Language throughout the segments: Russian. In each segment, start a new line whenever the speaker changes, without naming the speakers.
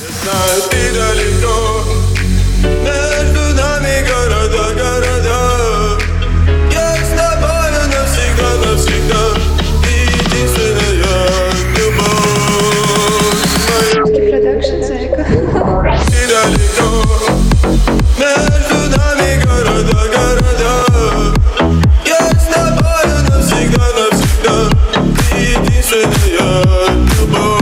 Знаю, ты далеко, между нами города, города. Я с тобою навсегда, навсегда. Ты единственная любовь моя.
Продакшн Зайка.
Ты далеко, между нами города, города. Я с тобою навсегда, навсегда. Ты единственная любовь.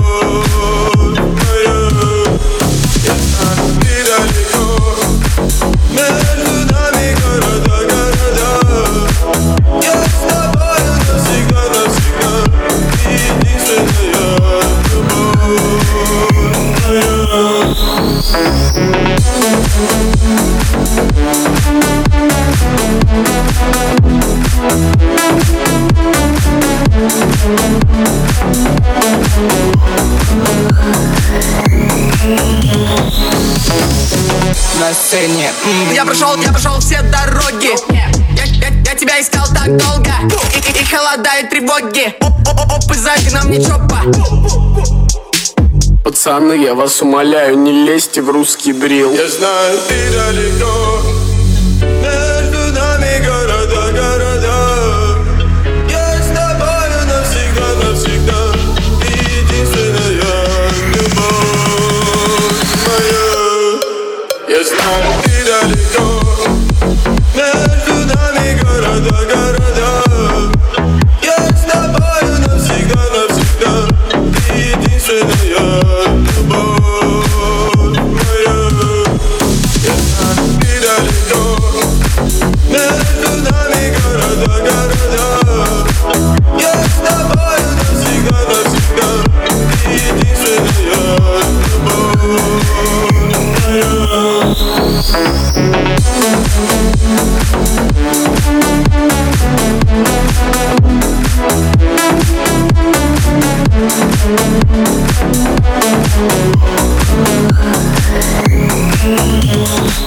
На сцене я прошел все дороги. Я тебя искал так долго. И холодают тревоги. Оп, и за окном не чопа.
Пацаны, я вас умоляю, не лезьте в русский дрил.
Я знаю, ты далеко, между нами города, города. Я с тобою навсегда, навсегда. Ты единственная любовь моя. Я знаю, ты далеко, между нами города, города. Я с тобою навсегда, навсегда. Ты единственная любовь моя. Я знаю, ты далеко, между нами города, города. Я с тобою навсегда, навсегда. Ты единственная любовь моя.
We'll be right back.